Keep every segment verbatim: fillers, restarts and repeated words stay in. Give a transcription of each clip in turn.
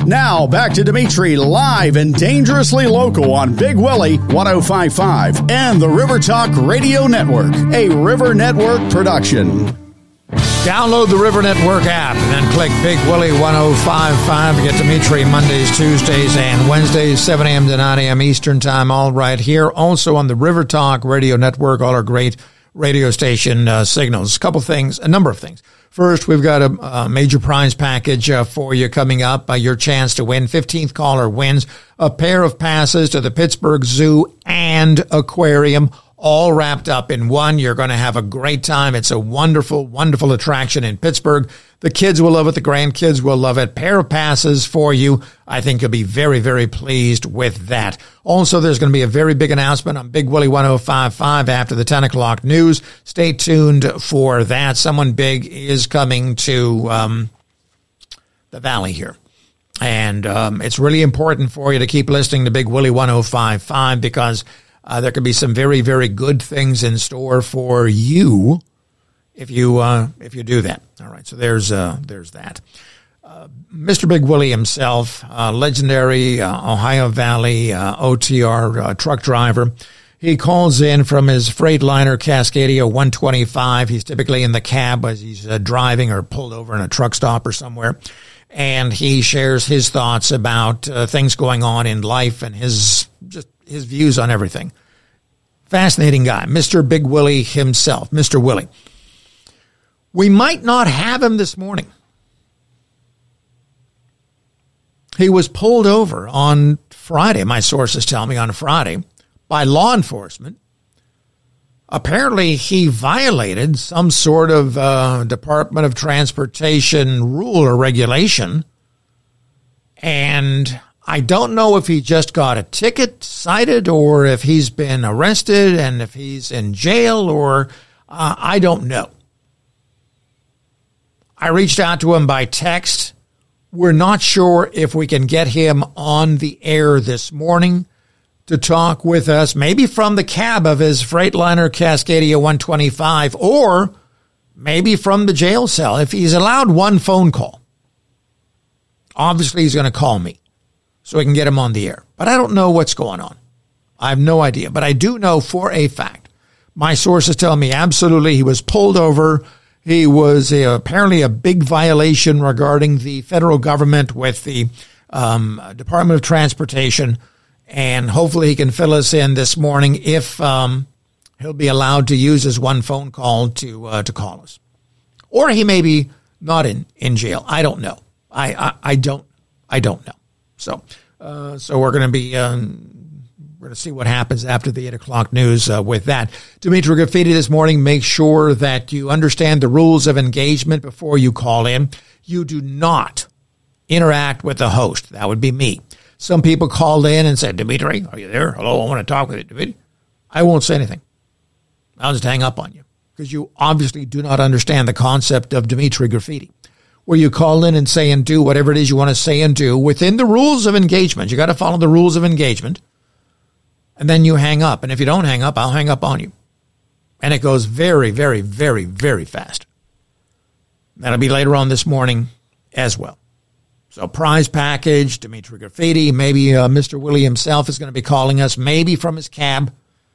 Now, back to Dimitri live and dangerously local on Big Willie one oh five point five and the River Talk Radio Network, a River Network production. Download the River Network app and then click Big Willie one oh five point five to get Dimitri Mondays, Tuesdays, and Wednesdays, seven a.m. to nine a.m. Eastern Time, all right here. Also on the River Talk Radio Network, all our great radio station uh, signals. A couple things, a number of things. First, we've got a, a major prize package uh, for you coming up. Uh, your chance to win. fifteenth caller wins a pair of passes to the Pittsburgh Zoo and Aquarium, all wrapped up in one. You're going to have a great time. It's a wonderful, wonderful attraction in Pittsburgh. The kids will love it. The grandkids will love it. Pair of passes for you. I think you'll be very, very pleased with that. Also, there's going to be a very big announcement on Big Willie one oh five point five after the ten o'clock news. Stay tuned for that. Someone big is coming to um, the Valley here. And um, it's really important for you to keep listening to Big Willie one oh five point five because uh, there could be some very, very good things in store for you if you uh, if you do that. All right, so there's uh, there's that. Uh, Mister Big Willie himself, uh, legendary uh, Ohio Valley uh, O T R uh, truck driver. He calls in from his Freightliner Cascadia one twenty-five. He's typically in the cab as he's uh, driving or pulled over in a truck stop or somewhere. And he shares his thoughts about uh, things going on in life and his just his views on everything. Fascinating guy, Mister Big Willie himself, Mister Willie. We might not have him this morning. He was pulled over on Friday, my sources tell me on Friday, by law enforcement. Apparently, he violated some sort of uh, Department of Transportation rule or regulation. And I don't know if he just got a ticket cited or if he's been arrested and if he's in jail or uh, I don't know. I reached out to him by text. We're not sure if we can get him on the air this morning to talk with us, maybe from the cab of his Freightliner Cascadia one twenty-five, or maybe from the jail cell. If he's allowed one phone call, obviously he's going to call me so we can get him on the air. But I don't know what's going on. I have no idea. But I do know for a fact, my sources tell me absolutely he was pulled over. He was a, apparently a big violation regarding the federal government with the um, Department of Transportation. And hopefully he can fill us in this morning if um, he'll be allowed to use his one phone call to uh, to call us. Or he may be not in, in jail. I don't know. I, I, I don't I don't know. So uh, so we're going to be um, we're going to see what happens after the eight o'clock news uh, with that. Dimitri Graffiti this morning. Make sure that you understand the rules of engagement before you call in. You do not interact with the host. That would be me. Some people called in and said, Dimitri, are you there? Hello, I want to talk with you, Dimitri. I won't say anything. I'll just hang up on you because you obviously do not understand the concept of Dimitri Graffiti, where you call in and say and do whatever it is you want to say and do within the rules of engagement. You got to follow the rules of engagement, and then you hang up. And if you don't hang up, I'll hang up on you. And it goes very, very, very, very fast. That'll be later on this morning as well. So prize package, Dimitri Graffiti, maybe uh, Mister Willie himself is going to be calling us, maybe from his cab,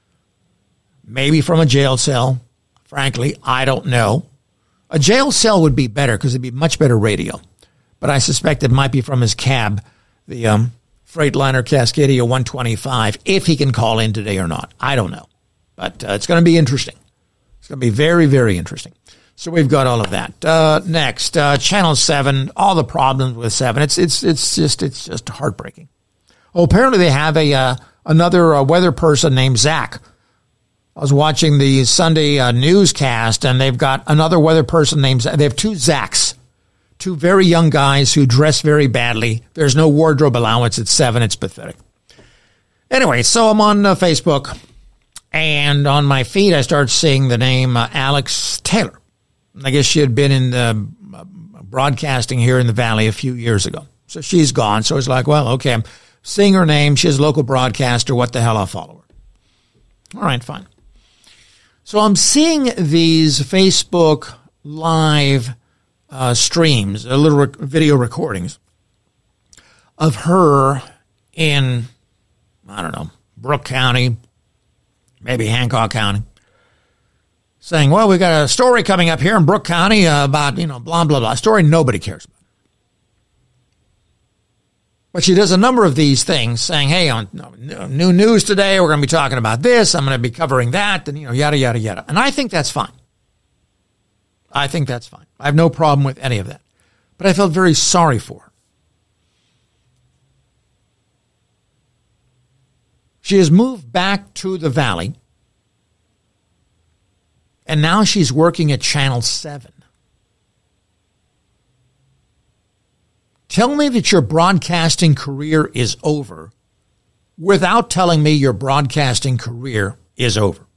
maybe from a jail cell. Frankly, I don't know. A jail cell would be better because it'd be much better radio. But I suspect it might be from his cab, the um, Freightliner Cascadia one twenty-five, if he can call in today or not. I don't know. But uh, it's going to be interesting. It's going to be very, very interesting. So we've got all of that. Uh, next, uh, Channel seven, all the problems with seven. It's it's it's just it's just heartbreaking. Oh, apparently they have a uh, another uh, weather person named Zach. I was watching the Sunday uh, newscast, and they've got another weather person named Zach. They have two Zachs, two very young guys who dress very badly. There's no wardrobe allowance at seven. It's pathetic. Anyway, so I'm on uh, Facebook, and on my feed I start seeing the name uh, Alex Taylor. I guess she had been in the broadcasting here in the Valley a few years ago. So she's gone. So it's like, well, okay, I'm seeing her name. She's a local broadcaster. What the hell, I'll follow her. All right, fine. So I'm seeing these Facebook live uh, streams, uh, little rec- video recordings of her in, I don't know, Brooke County, maybe Hancock County, saying, well, we got a story coming up here in Brooke County about, you know, blah, blah, blah. A story nobody cares about. But she does a number of these things saying, hey, on new news today, we're going to be talking about this. I'm going to be covering that, and, you know, yada, yada, yada. And I think that's fine. I think that's fine. I have no problem with any of that. But I felt very sorry for her. She has moved back to the Valley, and now she's working at Channel seven. Tell me that your broadcasting career is over without telling me your broadcasting career is over.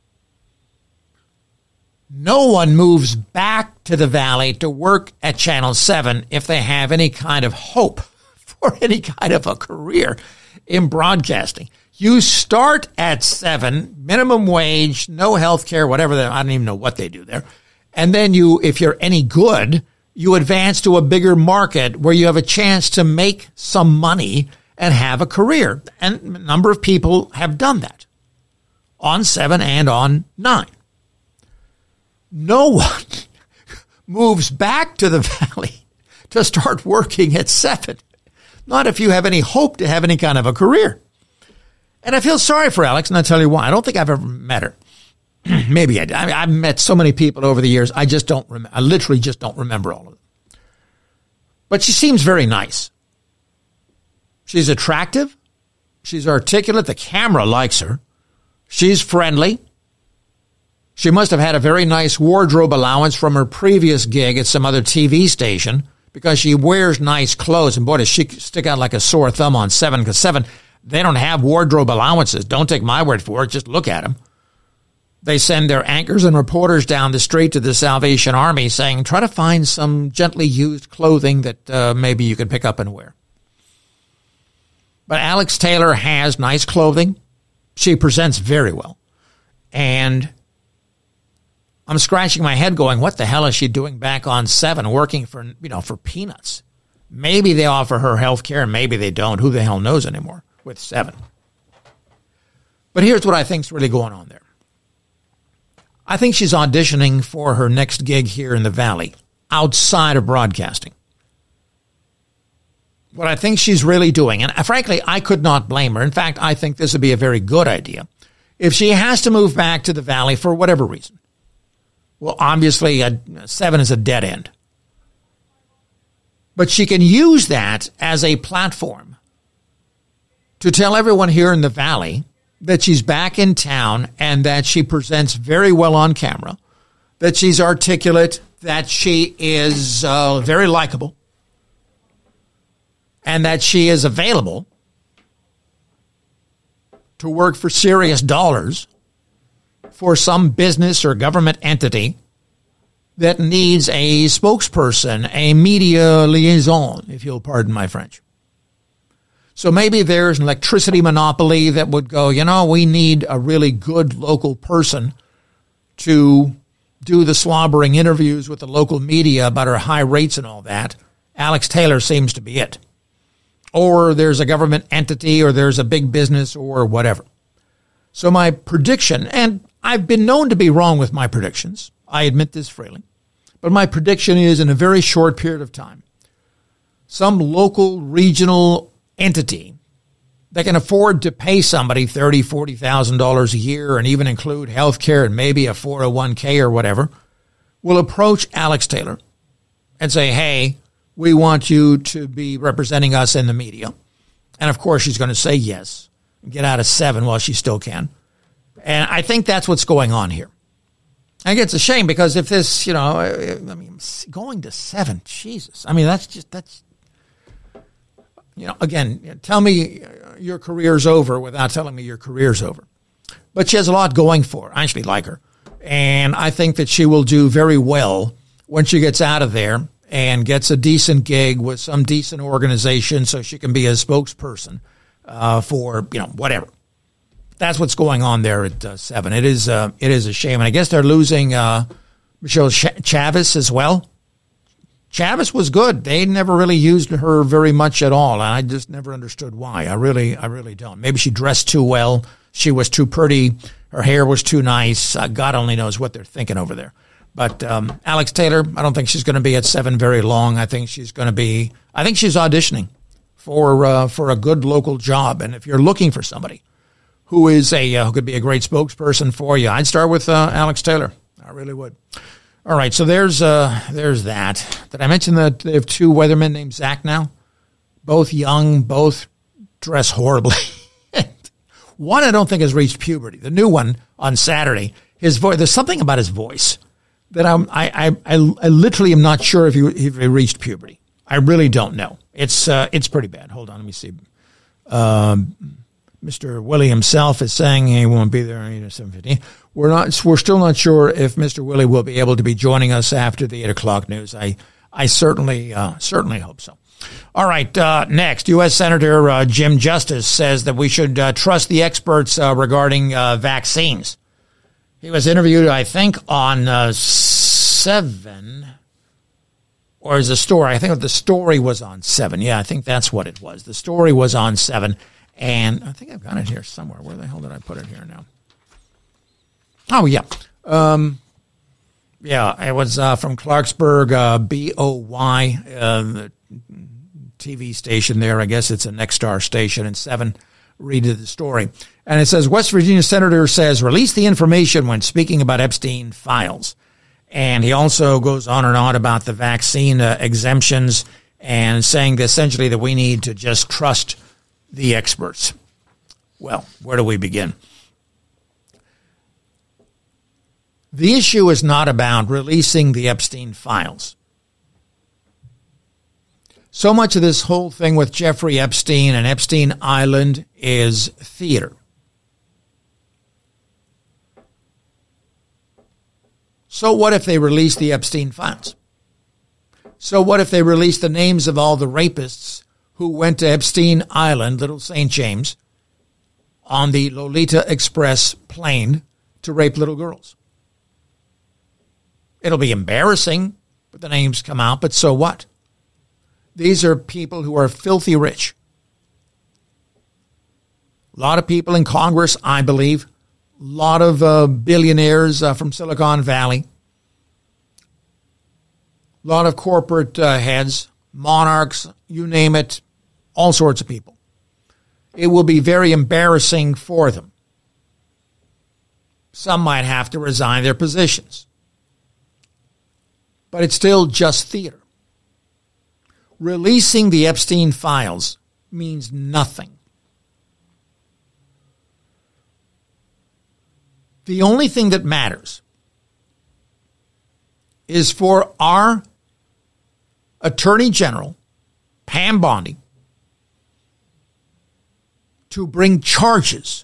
No one moves back to the Valley to work at Channel seven if they have any kind of hope for any kind of a career in broadcasting. You start at seven, minimum wage, no health care, whatever. They, I don't even know what they do there. And then you, if you're any good, you advance to a bigger market where you have a chance to make some money and have a career. And a number of people have done that on seven and on nine. No one moves back to the Valley to start working at seven. Not if you have any hope to have any kind of a career. And I feel sorry for Alex, and I'll tell you why. I don't think I've ever met her. Maybe I did. I mean, I've met so many people over the years, I just don't remember. I literally just don't remember all of them. But she seems very nice. She's attractive. She's articulate. The camera likes her. She's friendly. She must have had a very nice wardrobe allowance from her previous gig at some other T V station because she wears nice clothes. And boy, does she stick out like a sore thumb on seven, because seven, they don't have wardrobe allowances. Don't take my word for it. Just look at them. They send their anchors and reporters down the street to the Salvation Army saying, try to find some gently used clothing that uh, maybe you could pick up and wear. But Alex Taylor has nice clothing. She presents very well. And I'm scratching my head going, what the hell is she doing back on seven, working for, you know, for peanuts? Maybe they offer her health care and maybe they don't. Who the hell knows anymore with seven? But here's what I think's really going on there. I think she's auditioning for her next gig here in the Valley, outside of broadcasting. What I think she's really doing, and frankly, I could not blame her. In fact, I think this would be a very good idea. If she has to move back to the Valley for whatever reason, well, obviously, a seven is a dead end. But she can use that as a platform to tell everyone here in the Valley that she's back in town and that she presents very well on camera, that she's articulate, that she is uh, very likable, and that she is available to work for serious dollars for some business or government entity that needs a spokesperson, a media liaison, if you'll pardon my French. So maybe there's an electricity monopoly that would go, you know, we need a really good local person to do the slobbering interviews with the local media about our high rates and all that. Alex Taylor seems to be it. Or there's a government entity or there's a big business or whatever. So my prediction, and I've been known to be wrong with my predictions. I admit this freely. But my prediction is in a very short period of time, some local regional entity that can afford to pay somebody thirty thousand dollars, forty thousand dollars a year and even include health care and maybe a four oh one k or whatever, will approach Alex Taylor and say, hey, we want you to be representing us in the media. And, of course, she's going to say yes and get out of seven while she still can. And I think that's what's going on here. I think it's a shame because if this, you know, I mean, going to seven, Jesus. I mean, that's just, that's, you know, again, tell me your career's over without telling me your career's over. But she has a lot going for her. I actually like her. And I think that she will do very well when she gets out of there and gets a decent gig with some decent organization so she can be a spokesperson uh, for, you know, whatever. That's what's going on there at uh, seven. It is uh, it is a shame. And I guess they're losing uh, Michelle Ch- Chavez as well. Chavez was good. They never really used her very much at all, and I just never understood why. I really, I really don't. Maybe she dressed too well. She was too pretty. Her hair was too nice. Uh, God only knows what they're thinking over there. But um, Alex Taylor, I don't think she's going to be at seven very long. I think she's going to be. I think she's auditioning for uh, for a good local job. And if you're looking for somebody who is a uh, who could be a great spokesperson for you, I'd start with uh, Alex Taylor. I really would. All right, so there's uh, there's that. Did I mention that they have two weathermen named Zach now? Both young, both dress horribly. One I don't think has reached puberty. The new one on Saturday, his voice. There's something about his voice that I'm, I I I I literally am not sure if he if he reached puberty. I really don't know. It's uh, it's pretty bad. Hold on, let me see. Um, Mister Willie himself is saying he won't be there at seven fifteen. We're not. We're still not sure if Mister Willie will be able to be joining us after the eight o'clock news. I I certainly uh, certainly hope so. All right. Uh, next, U S Senator uh, Jim Justice says that we should uh, trust the experts uh, regarding uh, vaccines. He was interviewed, I think, on uh, seven, or is the story? I think the story was on seven. Yeah, I think that's what it was. The story was on seven. And I think I've got it here somewhere. Where the hell did I put it here now? Oh, yeah. Um, yeah, it was uh, from Clarksburg, uh, B O Y, uh, the T V station there. I guess it's a Nexstar station. And seven, read the story. And it says, West Virginia Senator says, release the information when speaking about Epstein files. And he also goes on and on about the vaccine uh, exemptions and saying that essentially that we need to just trust the experts. Well, where do we begin? The issue is not about releasing the Epstein files. So much of this whole thing with Jeffrey Epstein and Epstein Island is theater. So what if they release the Epstein files? So what if they release the names of all the rapists who went to Epstein Island, Little Saint James, on the Lolita Express plane to rape little girls? It'll be embarrassing, but the names come out, but so what? These are people who are filthy rich. A lot of people in Congress, I believe. A lot of uh, billionaires uh, from Silicon Valley. A lot of corporate uh, heads, monarchs, you name it. All sorts of people. It will be very embarrassing for them. Some might have to resign their positions. But it's still just theater. Releasing the Epstein files means nothing. The only thing that matters is for our Attorney General, Pam Bondi, to bring charges,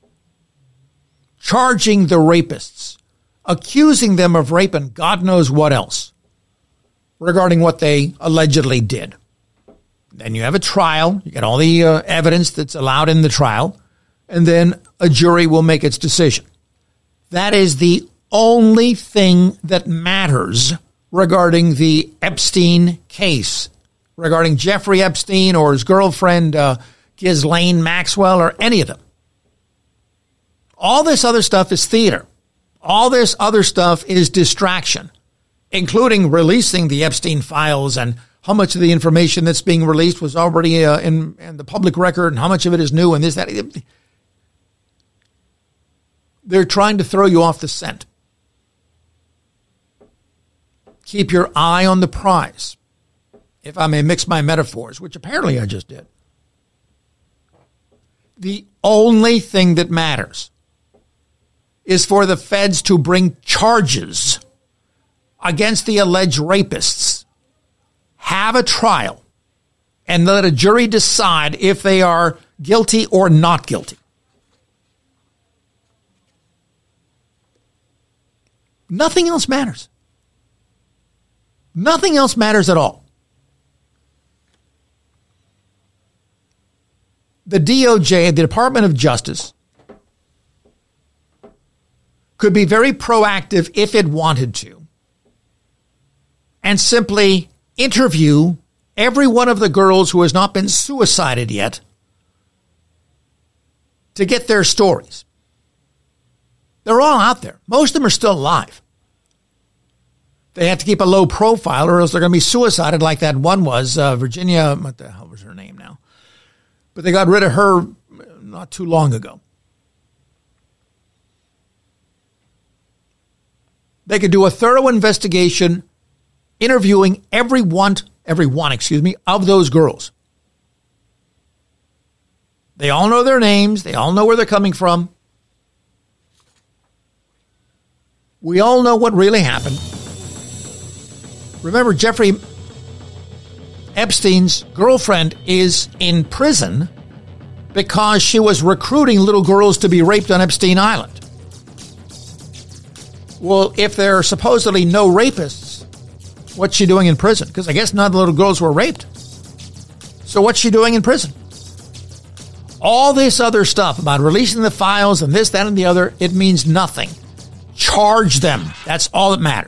charging the rapists, accusing them of rape and God knows what else regarding what they allegedly did. Then you have a trial, you get all the uh, evidence that's allowed in the trial, and then a jury will make its decision. That is the only thing that matters regarding the Epstein case, regarding Jeffrey Epstein or his girlfriend, uh, Ghislaine Maxwell, or any of them. All this other stuff is theater. All this other stuff is distraction, including releasing the Epstein files and how much of the information that's being released was already uh, in, in the public record and how much of it is new and this, that. They're trying to throw you off the scent. Keep your eye on the prize, if I may mix my metaphors, which apparently I just did. The only thing that matters is for the feds to bring charges against the alleged rapists, have a trial, and let a jury decide if they are guilty or not guilty. Nothing else matters. Nothing else matters at all. The D O J, the Department of Justice, could be very proactive if it wanted to, and simply interview every one of the girls who has not been suicided yet to get their stories. They're all out there. Most of them are still alive. They have to keep a low profile or else they're going to be suicided like that one was, uh, Virginia, what the hell was her name now? But they got rid of her not too long ago. They could do a thorough investigation, interviewing every one, every one, excuse me, of those girls. They all know their names. They all know where they're coming from. We all know what really happened. Remember, Jeffrey Epstein's girlfriend is in prison because she was recruiting little girls to be raped on Epstein Island. Well, if there are supposedly no rapists, what's she doing in prison? Because I guess none of the little girls were raped. So what's she doing in prison? All this other stuff about releasing the files and this, that, and the other, it means nothing. Charge them. That's all that matters.